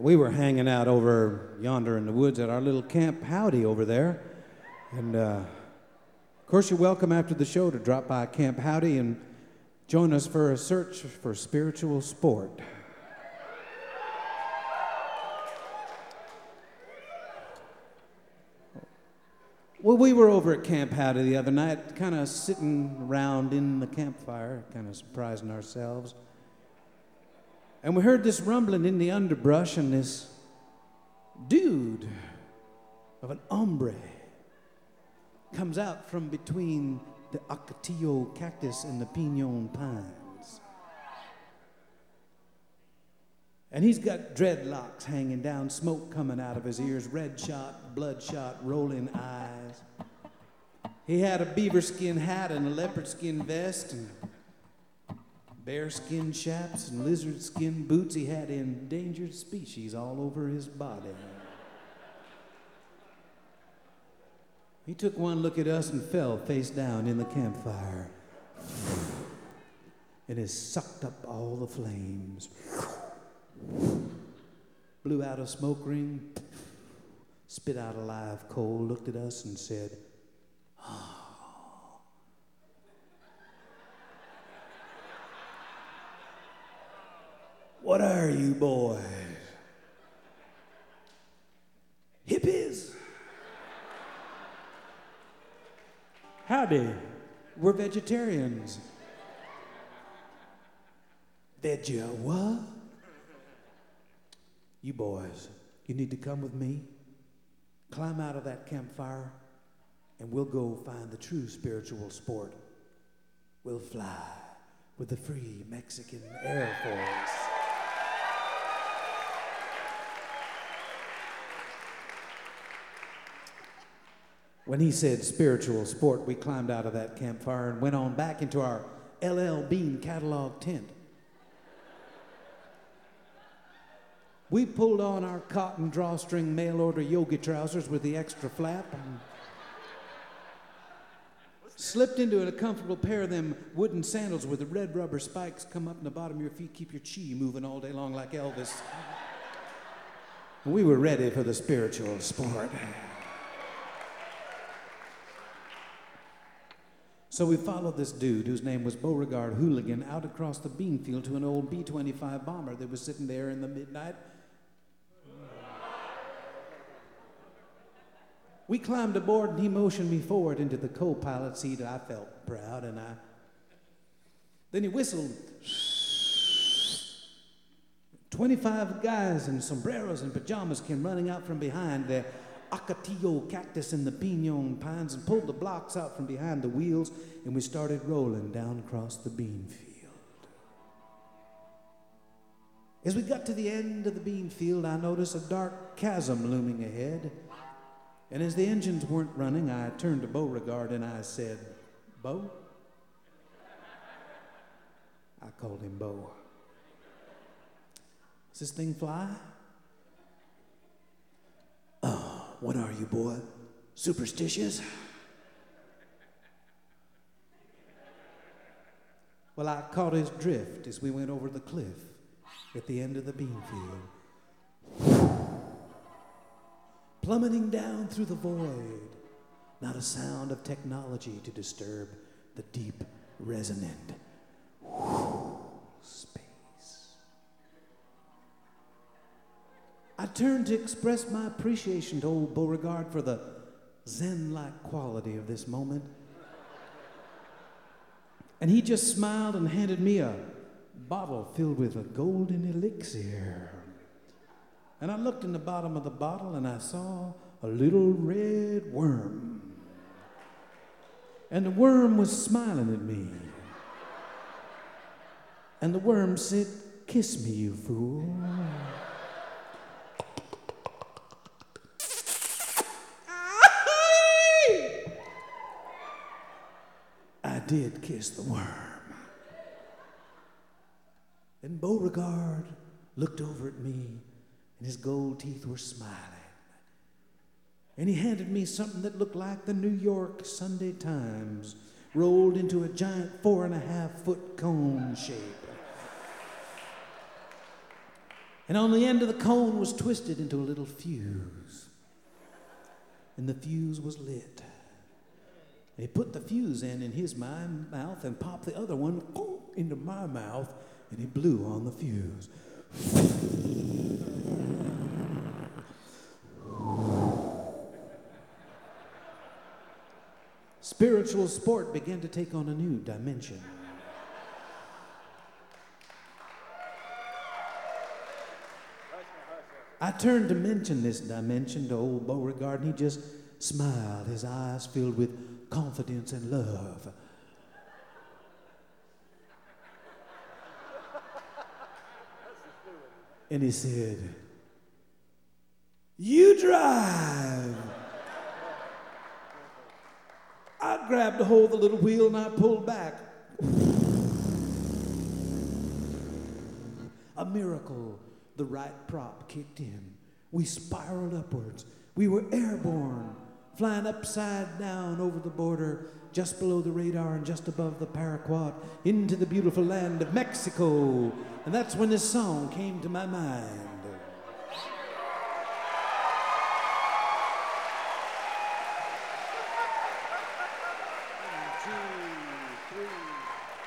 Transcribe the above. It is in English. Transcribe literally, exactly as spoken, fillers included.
we were hanging out over yonder in the woods at our little Camp Howdy over there. And, uh, of course, you're welcome after the show to drop by Camp Howdy and join us for a search for spiritual sport. Well, we were over at Camp Howdy the other night, kind of sitting around in the campfire, kind of surprising ourselves. And we heard this rumbling in the underbrush, and this dude of an hombre comes out from between the Ocotillo cactus and the pinon pines. And he's got dreadlocks hanging down, smoke coming out of his ears, red shot, bloodshot, rolling eyes. He had a beaver skin hat and a leopard skin vest and bear skin chaps and lizard skin boots. He had endangered species all over his body. He took one look at us and fell face down in the campfire. And it sucked up all the flames. Blew out a smoke ring, spit out a live coal, looked at us and said, "Oh." What are you boys? Hippies? Howdy, we're vegetarians. Veggie what? You boys, you need to come with me, climb out of that campfire, and we'll go find the true spiritual sport. We'll fly with the Free Mexican Air Force. When he said spiritual sport, we climbed out of that campfire and went on back into our L L Bean catalog tent. We pulled on our cotton drawstring mail-order yogi trousers with the extra flap and slipped into a comfortable pair of them wooden sandals with the red rubber spikes come up in the bottom of your feet, keep your chi moving all day long like Elvis. We were ready for the spiritual sport. So we followed this dude, whose name was Beauregard Hooligan, out across the bean field to an old B twenty-five bomber that was sitting there in the midnight. We climbed aboard and he motioned me forward into the co-pilot seat. I felt proud and I... Then he whistled. twenty-five guys in sombreros and pajamas came running out from behind the Ocotillo cactus and the pinon pines and pulled the blocks out from behind the wheels, and we started rolling down across the bean field. As we got to the end of the bean field, I noticed a dark chasm looming ahead. And as the engines weren't running, I turned to Beauregard and I said, "Beau?" I called him Beau. "Does this thing fly?" "Oh, what are you, boy? Superstitious?" Well, I caught his drift as we went over the cliff at the end of the bean field. Plummeting down through the void, not a sound of technology to disturb the deep, resonant space. I turned to express my appreciation to old Beauregard for the zen-like quality of this moment. And he just smiled and handed me a bottle filled with a golden elixir. And I looked in the bottom of the bottle and I saw a little red worm. And the worm was smiling at me. And the worm said, "Kiss me, you fool." I did kiss the worm. Then Beauregard looked over at me and his gold teeth were smiling. And he handed me something that looked like the New York Sunday Times rolled into a giant four and a half foot cone shape. And on the end of the cone was twisted into a little fuse. And the fuse was lit. He put the fuse in in his my mouth and popped the other one into my mouth, and he blew on the fuse. Spiritual sport began to take on a new dimension. I turned to mention this dimension to old Beauregard, and he just smiled, his eyes filled with confidence and love. And he said, "You drive." I grabbed a hold of the little wheel and I pulled back. A miracle. The right prop kicked in. We spiraled upwards. We were airborne, flying upside down over the border, just below the radar and just above the paraquat, into the beautiful land of Mexico. And that's when this song came to my mind.